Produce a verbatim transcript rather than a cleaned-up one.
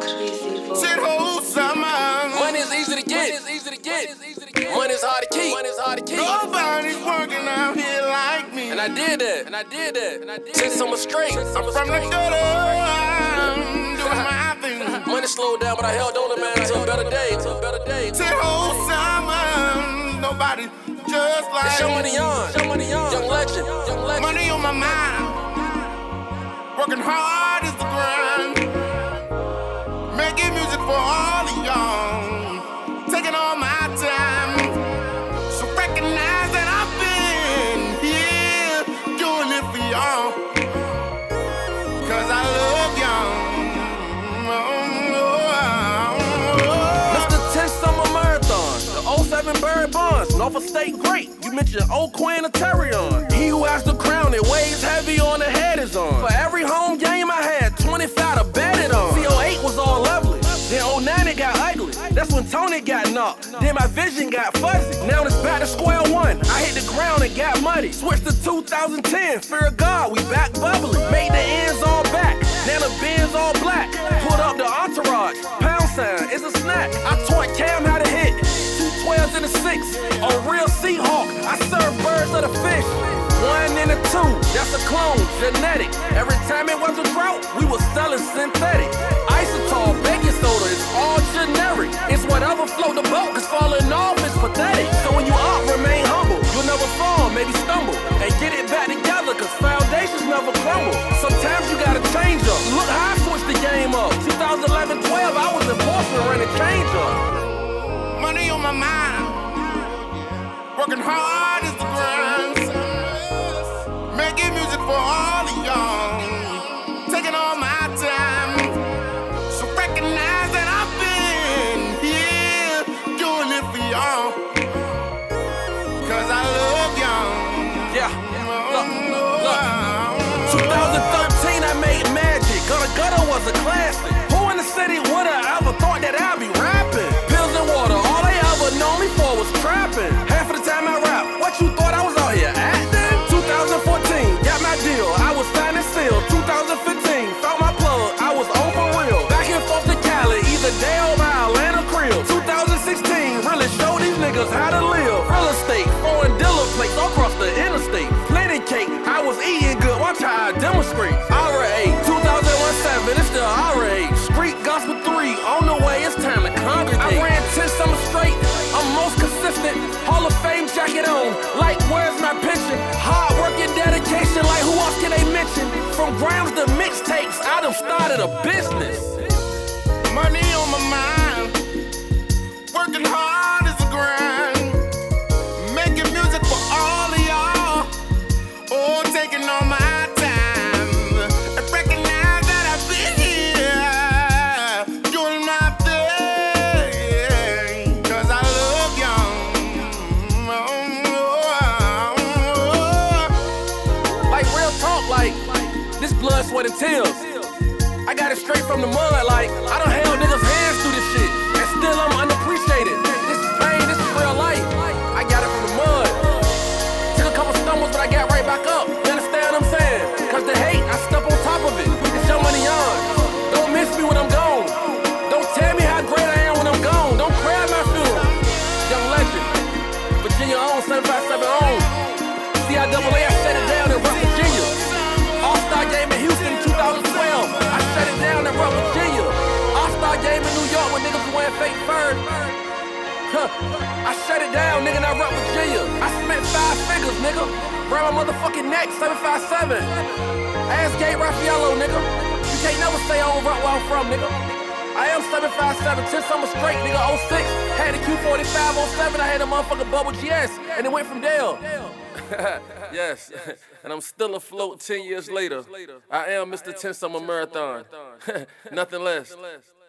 Shit whole summer. Money is easy to get. Money is easy to get. Money is hard to keep. Money is hard to keep. Nobody's working out here like me. And I did that. And I did that. And I did Ten summer straight. I'm from the gutter. I'm doing my thing. Money slowed down, but I held on to man until a better day. Until a better day. Shit whole summer. Nobody just like It's Show Money on. Show Money on. Young legend. Young legend. Money on my mind. Working hard is the grind. Making music for all of y'all. Taking all my time. So recognize that I've been here doing it for y'all. Cause I love y'all. Mister ten Summer Marathon. The oh seven Barry Bonds. Norfolk State great. You mentioned old Queen of Terrion. He who has the crown, it weighs heavy on the head is on. For every home game I had, twenty-five to bet it on. C oh eight was all lovely. Then oh nine it got ugly. That's when Tony got knocked. Then my vision got fuzzy. Now it's back to square one. I hit the ground and got muddy. Switched to two thousand ten. Fear of God, we back bubbly. Made the ends all back. Now the Benz all black. Put up the entourage. Pound sign, it's a snack. I taught Cam how to hit. Two twelves and a six. A real Seahawk. I serve birds of the fish. One and a two, that's a clone, genetic. Every time it was a drought, we was selling synthetic. Isotol, baking soda, it's all generic. It's whatever float the boat, cause falling off is pathetic. So when you up, remain humble. You'll never fall, maybe stumble. And get it back together, cause foundations never crumble. Sometimes you gotta change up. Look how I switched the game up. twenty eleven twelve, I was enforcement running change up. Money on my mind. Working hard is the grind. Making music for all of y'all. Taking all my time. So recognize that I've been here doing it for y'all. Cause I love y'all. Yeah, look, look. twenty thirteen I made magic. Gutter Gutter was a classic. Who in the city would have ever thought that I'd be rapping? Pills and water, all they ever known me for was trapping. Half of the time I rap, what you thought I was out here acting? twenty fourteen, got my deal, I was signed and sealed. Twenty fifteen, found my plug, I was on for real. Back and forth to Cali, either day or my Atlanta crib. twenty sixteen, really showed these niggas how to live. Real estate, foreign dealer plates all across the interstate. Plenty cake, I was eating good, watch how I demonstrate. R A, two thousand seventeen, it's still R A. Street Gospel three, on the way, it's time to congregate. I ran ten summers straight, I'm most consistent. Hall of Fame jacket on, like where's my pension? Hard work and dedication, like who else can they mention? From grams to mixtapes, I done started a business. Money on my mind. Working hard is a grind. Making music for all of y'all. Oh, taking all my time. And recognize that I've been here doing my thing. Cause I love y'all. Like real talk, like this blood, sweat, and tears. I got it straight from the mud, like I done held niggas' hands through this shit. And still I'm unappreciated. This is pain, this is real life. I got it from the mud. Took a couple stumbles, but I got right back up. You understand what I'm saying? Cause the hate, I step on top of it. It's Show Money on. Don't miss me when I'm gone. Don't tell me how great I am when I'm gone. Don't cry at my funeral. Young legend. Virginia on, seven five seven on. C I A A, I shut it down in West Virginia. All-Star game in Houston in two thousand twelve. I shut it down in West Virginia. All-Star game in New York when niggas was wearing fake furs. Huh. I shut it down, nigga, and I rep Virginia. I spent five figures, nigga. Round my motherfucking neck, seven five seven. Ask Gabe Raffaello, nigga. You can't never say I don't rep where I'm from, nigga. I am seven five seven, ten summer straight, nigga, oh six. Had the Q forty-five, oh seven, I had a motherfucking bubble G S, and it went from there. Yes, and I'm still afloat ten years later. I am Mister ten Summer Marathon. Nothing less.